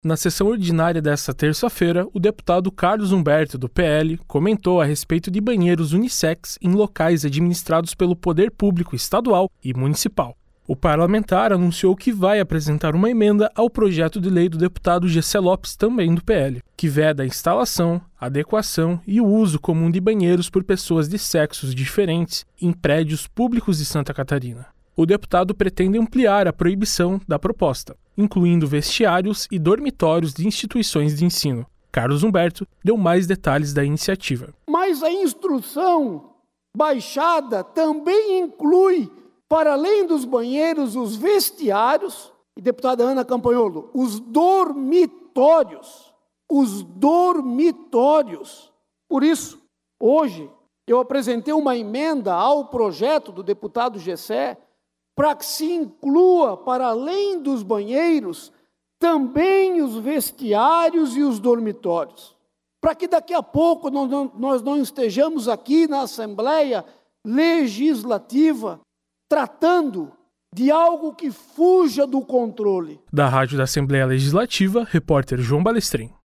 Na sessão ordinária desta terça-feira, o deputado Carlos Humberto, do PL, comentou a respeito de banheiros unissex em locais administrados pelo poder público estadual e municipal. O parlamentar anunciou que vai apresentar uma emenda ao projeto de lei do deputado Gessé Lopes, também do PL, que veda a instalação, adequação e o uso comum de banheiros por pessoas de sexos diferentes em prédios públicos de Santa Catarina. O deputado pretende ampliar a proibição da proposta, incluindo vestiários e dormitórios de instituições de ensino. Carlos Humberto deu mais detalhes da iniciativa. Mas a instrução baixada também inclui, para além dos banheiros, os vestiários, e deputada Ana Campanholo, os dormitórios. Por isso, hoje, eu apresentei uma emenda ao projeto do deputado Gessé, para que se inclua, para além dos banheiros, também os vestiários e os dormitórios. Para que daqui a pouco nós não estejamos aqui na Assembleia Legislativa tratando de algo que fuja do controle. Da Rádio da Assembleia Legislativa, repórter João Balestrin.